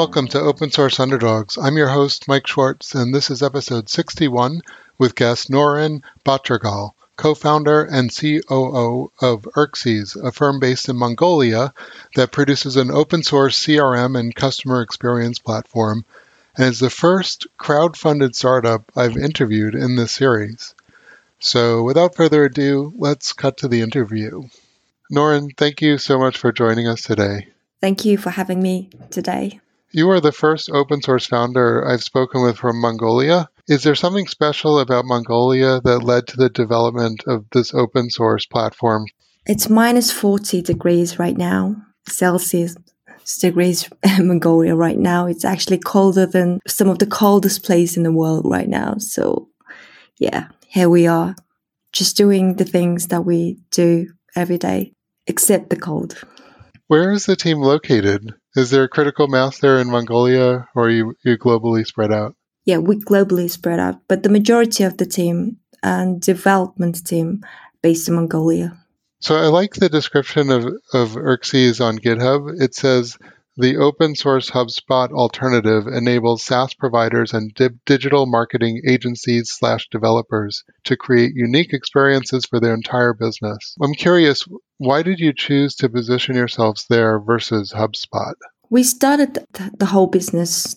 Welcome to Open Source Underdogs. I'm your host, Mike Schwartz, and this is episode 61 with guest Norin Batyrgal, co-founder and COO of Erxes, a firm based in Mongolia that produces an open source CRM and customer experience platform, and is the first crowd-funded startup I've interviewed in this series. So without further ado, let's cut to the interview. Norin, thank you so much for joining us today. Thank you for having me today. You are the first open source founder I've spoken with from Mongolia. Is there something special about Mongolia that led to the development of this open source platform? It's minus 40 degrees right now, Celsius degrees in Mongolia right now. It's actually colder than some of the coldest places in the world right now. So yeah, here we are, just doing the things that we do every day, except the cold. Where is the team located? Is there a critical mass there in Mongolia, or are you globally spread out? Yeah, we're globally spread out, but the majority of the team and development team based in Mongolia. So I like the description of Erxes on GitHub. It says, the open source HubSpot alternative enables SaaS providers and digital marketing agencies / developers to create unique experiences for their entire business. I'm curious, why did you choose to position yourselves there versus HubSpot? We started the whole business,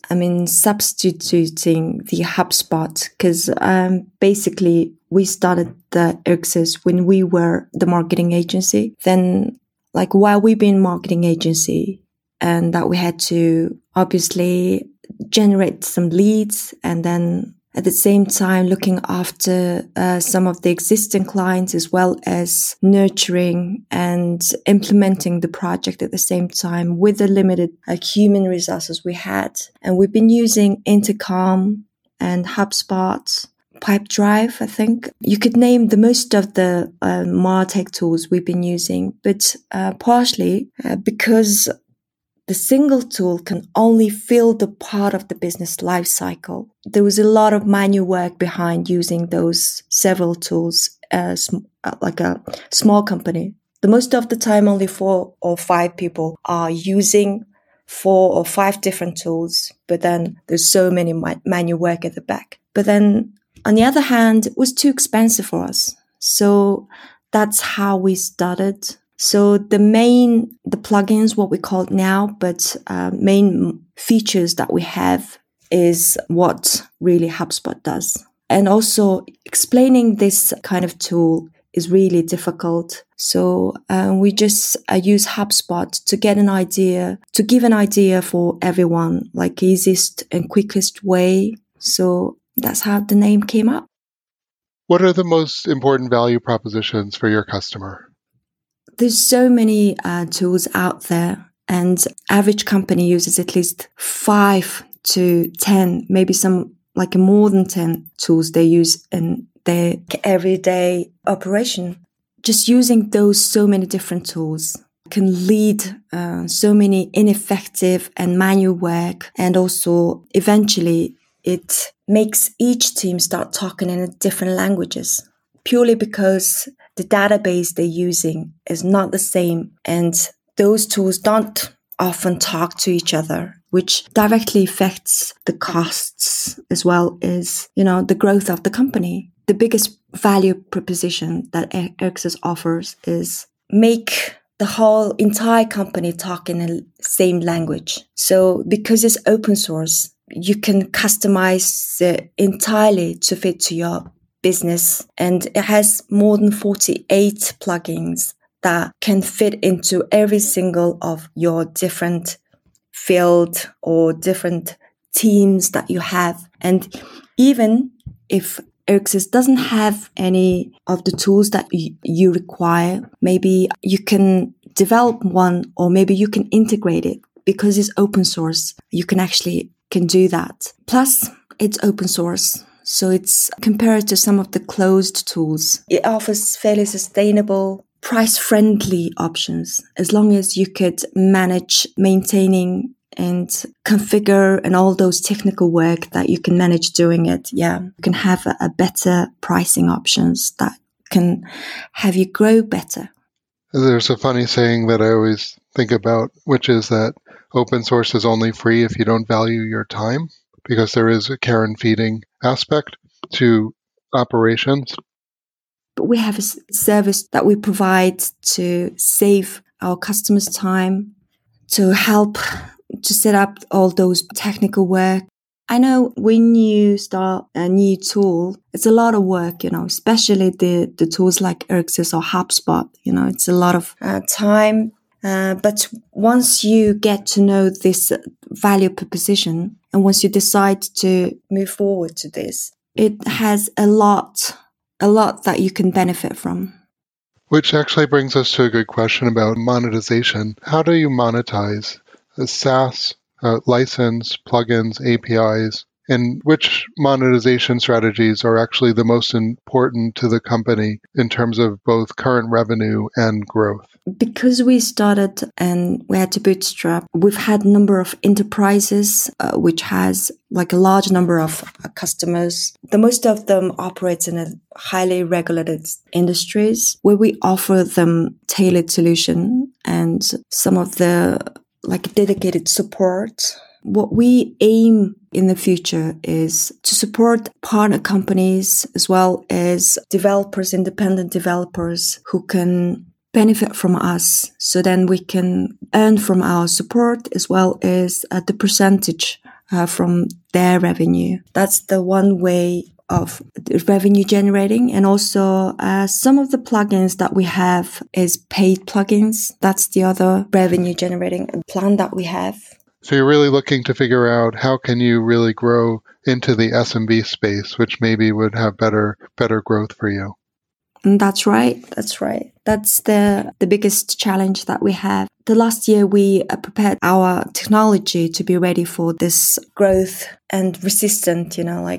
substituting the HubSpot, because basically we started the Erxes when we were the marketing agency. Then, while we've been marketing agency, and that we had to obviously generate some leads, and then at the same time looking after some of the existing clients, as well as nurturing and implementing the project at the same time with the limited human resources we had. And we've been using Intercom and HubSpot, Pipedrive, I think. You could name the most of the MarTech tools we've been using, but partially because the single tool can only fill the part of the business lifecycle. There was a lot of manual work behind using those several tools as like a small company. The most of the time, only 4 or 5 people are using 4 or 5 different tools, but then there's so many manual work at the back. But then on the other hand, it was too expensive for us. So that's how we started. So the plugins, what we call it now, but main features that we have is what really HubSpot does. And also explaining this kind of tool is really difficult. So we just use HubSpot to get an idea, to give an idea for everyone, like easiest and quickest way. So that's how the name came up. What are the most important value propositions for your customer? There's so many tools out there, and average company uses at least 5 to 10, maybe some more than 10 tools they use in their everyday operation. Just using those so many different tools can lead so many ineffective and manual work, and also eventually it makes each team start talking in different languages, purely because the database they're using is not the same, and those tools don't often talk to each other, which directly affects the costs as well as, the growth of the company. The biggest value proposition that Erxes offers is make the whole entire company talk in the same language. So because it's open source, you can customize it entirely to fit to your business, and it has more than 48 plugins that can fit into every single of your different field or different teams that you have. And even if Erxes doesn't have any of the tools that you require, maybe you can develop one, or maybe you can integrate it. Because it's open source, you can do that. Plus, it's open source. So it's compared to some of the closed tools. It offers fairly sustainable, price-friendly options, as long as you could manage maintaining and configure and all those technical work that you can manage doing it. Yeah, you can have a better pricing options that can have you grow better. There's a funny saying that I always think about, which is that open source is only free if you don't value your time, because there is a care and feeding aspect to operations. But we have a service that we provide to save our customers time, to help to set up all those technical work. I know when you start a new tool, it's a lot of work, especially the tools like Erxis or HubSpot. It's a lot of time. But once you get to know this value proposition, and once you decide to move forward to this, it has a lot that you can benefit from. Which actually brings us to a good question about monetization. How do you monetize a SaaS, license, plugins, APIs? And which monetization strategies are actually the most important to the company in terms of both current revenue and growth? Because we started and we had to bootstrap, we've had a number of enterprises, which has like a large number of customers. The most of them operates in a highly regulated industries where we offer them tailored solution and some of the like dedicated support. What we aim in the future is to support partner companies as well as developers, independent developers who can benefit from us. So then we can earn from our support as well as the percentage from their revenue. That's the one way of revenue generating. And also some of the plugins that we have is paid plugins. That's the other revenue generating plan that we have. So you're really looking to figure out how can you really grow into the SMB space, which maybe would have better growth for you. And that's right. That's the biggest challenge that we have. The last year, we prepared our technology to be ready for this growth and resistant,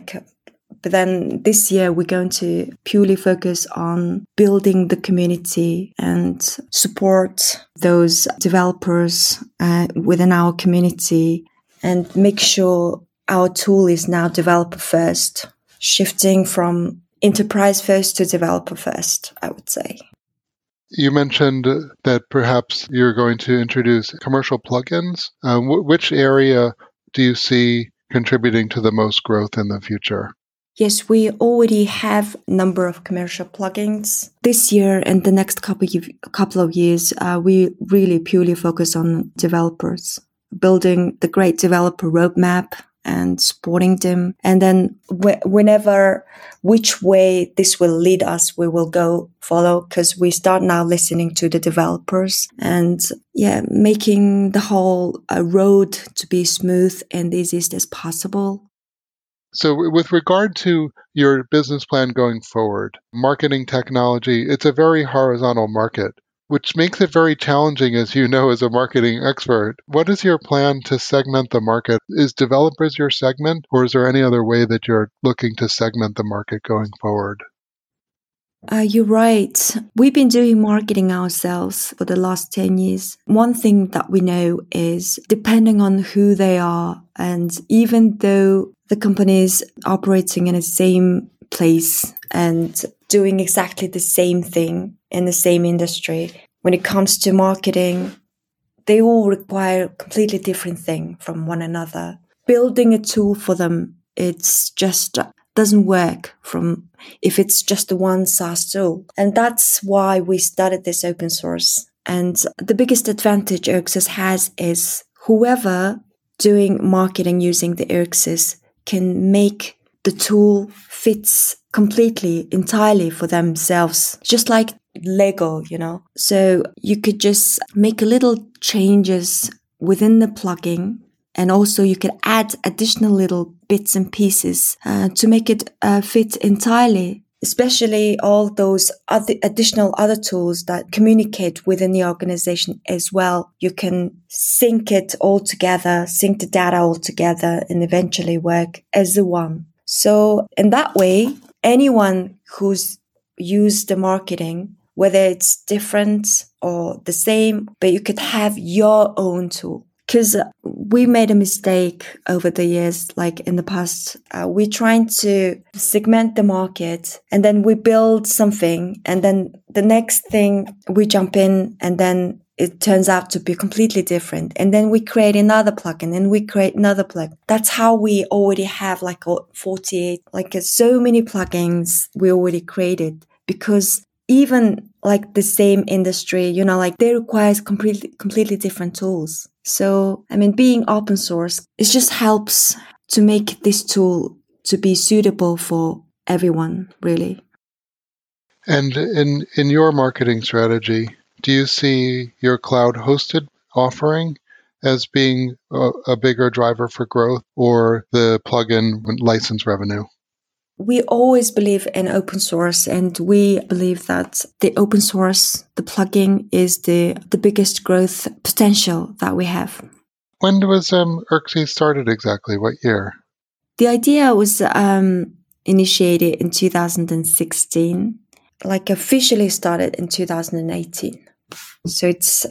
but then this year we're going to purely focus on building the community and support those developers within our community and make sure our tool is now developer first, shifting from enterprise first to developer first, I would say. You mentioned that perhaps you're going to introduce commercial plugins. Which area do you see contributing to the most growth in the future? Yes, we already have a number of commercial plugins. This year and the next couple of years, we really purely focus on developers, building the great developer roadmap and supporting them. And then which way this will lead us, we will follow, because we start now listening to the developers and making the whole road to be smooth and easiest as possible. So with regard to your business plan going forward, marketing technology, it's a very horizontal market, which makes it very challenging, as you know, as a marketing expert. What is your plan to segment the market? Is developers your segment, or is there any other way that you're looking to segment the market going forward? You're right. We've been doing marketing ourselves for the last 10 years. One thing that we know is depending on who they are, and even though the company is operating in the same place and doing exactly the same thing in the same industry, when it comes to marketing, they all require a completely different thing from one another. Building a tool for them, it's just doesn't work if it's just the one SaaS tool. And that's why we started this open source. And the biggest advantage Erxis has is whoever doing marketing using the Erxis can make the tool fits completely, entirely for themselves, just like Lego, So you could just make little changes within the plugin. And also you could add additional little bits and pieces to make it fit entirely, especially all those additional other tools that communicate within the organization as well. You can sync it all together, sync the data all together, and eventually work as the one. So in that way, anyone who's used the marketing, whether it's different or the same, but you could have your own tool. Because we made a mistake over the years, like in the past. We're trying to segment the market and then we build something and then the next thing we jump in and then it turns out to be completely different. And then we create another plugin and we create another plugin. That's how we already have like 48, so many plugins we already created, because even like the same industry, they require completely different tools. So, being open source, it just helps to make this tool to be suitable for everyone, really. And in your marketing strategy, do you see your cloud-hosted offering as being a bigger driver for growth, or the plugin license revenue? We always believe in open source, and we believe that the open source, the plugin, is the biggest growth potential that we have. When was Erxes started exactly? What year? The idea was initiated in 2016, officially started in 2018. So it's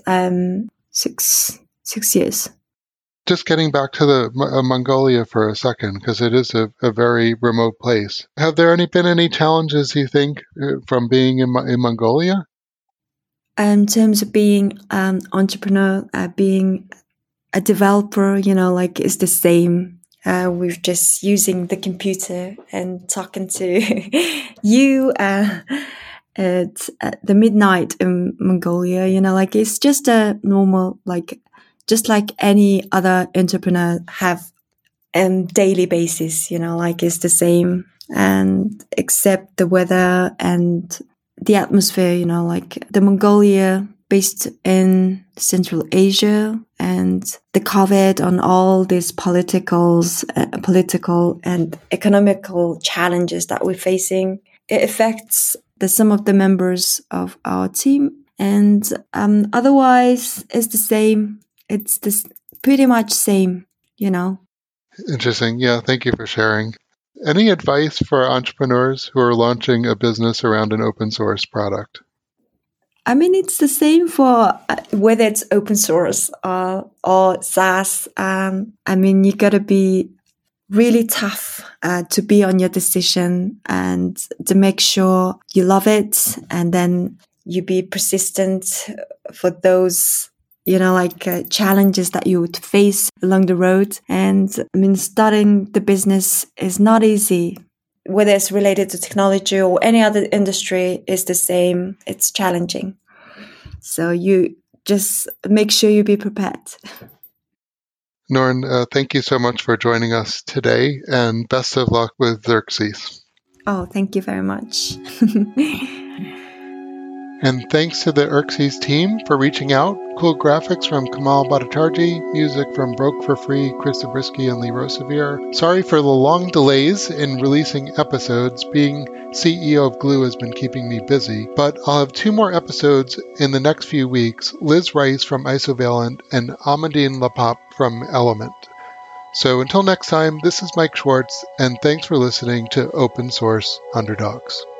6 years. Just getting back to the Mongolia for a second, because it is a very remote place. Have there been any challenges, you think, from being in Mongolia? In terms of being an entrepreneur, being a developer, it's the same. We're just using the computer and talking to you at the midnight in Mongolia. It's just a normal, just like any other entrepreneur have daily basis. It's the same, and except the weather and the atmosphere. The Mongolia, based in Central Asia, and the COVID on all these political and economical challenges that we're facing, it affects some of the members of our team. And otherwise, it's the same. It's pretty much same, Interesting. Yeah, thank you for sharing. Any advice for entrepreneurs who are launching a business around an open source product? It's the same for whether it's open source or SaaS. You got to be really tough to be on your decision and to make sure you love it, and then you be persistent for those, challenges that you would face along the road. And starting the business is not easy. Whether it's related to technology or any other industry, is the same. It's challenging. So you just make sure you be prepared. Noren, thank you so much for joining us today, and best of luck with Xerxes. Oh, thank you very much. And thanks to the Xerxes team for reaching out. Cool graphics from Kamal Bhattacharjee, music from Broke for Free, Chris Zabriskie, and Lee Rosevere. Sorry for the long delays in releasing episodes. Being CEO of Glue has been keeping me busy, but I'll have 2 more episodes in the next few weeks, Liz Rice from Isovalent and Amandine Lapap from Element. So until next time, this is Mike Schwartz, and thanks for listening to Open Source Underdogs.